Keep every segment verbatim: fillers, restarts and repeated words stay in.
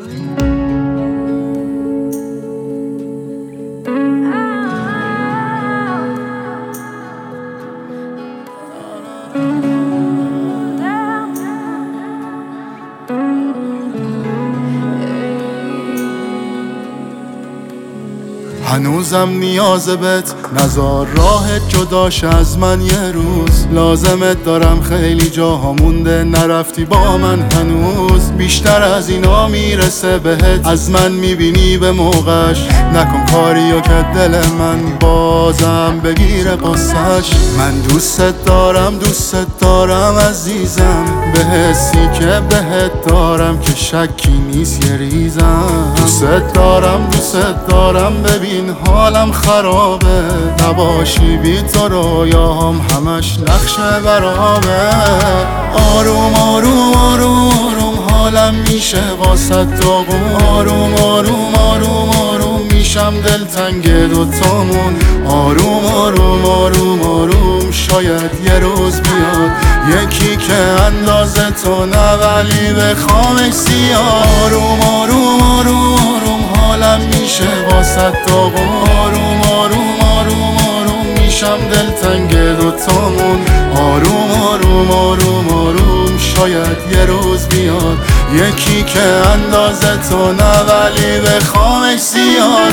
هنوزم نیاز بهت، نزار راهت جداش از من یه روز. لازمت دارم خیلی جاها مونده نرفتی با من هنوز. بیشتر از اینا میرسه بهت، از من میبینی به موقعش. نکن کاریو که دل من بازم بگیره قصه‌ش. من دوستت دارم دوستت دارم عزیزم، به حسی که بهت دارم که شکی نیست یه ریزم. دوستت دارم دوستت دارم، ببین حالم خرابه. نباشی بی تو رویاهم همش نقشه برابه. آروم آروم آروم آروم حالم میشه واسه تو قوم. آروم آروم آروم آروم میشم دلتنگ دوتامون. آروم آروم آروم آروم شاید یه روز بیاد یکی که اندازه تو نه ولی بخوامش زیاد. آروم آروم آروم آروم حالم میشه واسه تو قوم. آروم آروم آروم آروم میشم دلتنگ دوتامون. آروم آروم آروم آروم شاید یه روز بیاد یکی که اندازه تو نه ولی بخوامش زیاد.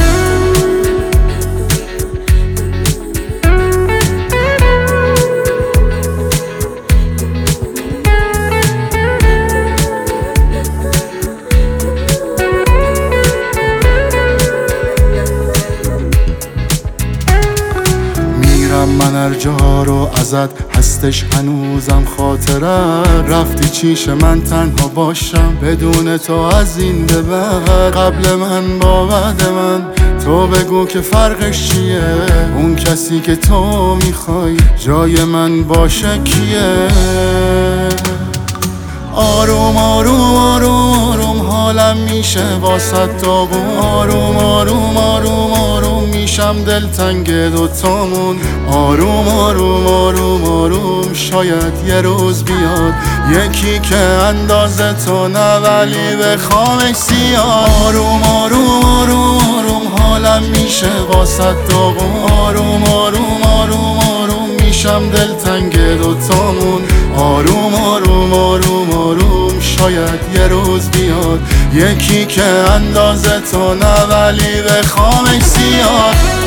من هر جا رو ازت هستش هنوزم خاطرت. رفتی چیش من تنها باشم بدون تو از این به بعد. قبل من با بعد من تو بگو که فرقش چیه. اون کسی که تو میخوای جای من باشه کیه. آروم آروم آروم آروم حالم میشه واسه تو قوم. آروم آروم آروم آروم میشم دلتنگ دوتامون. آروم آروم آروم آروم شاید یه روز بیاد یکی که اندازه تو نه ولی بخوامش زیاد. آروم آروم آروم آروم حالم میشه واسه تو قوم. آروم آروم آروم آروم میشم دلتنگ دوتامون. آروم آروم آروم آروم شاید یه روز بیاد یکی که اندازه تو نه ولی بخوامش زیاد.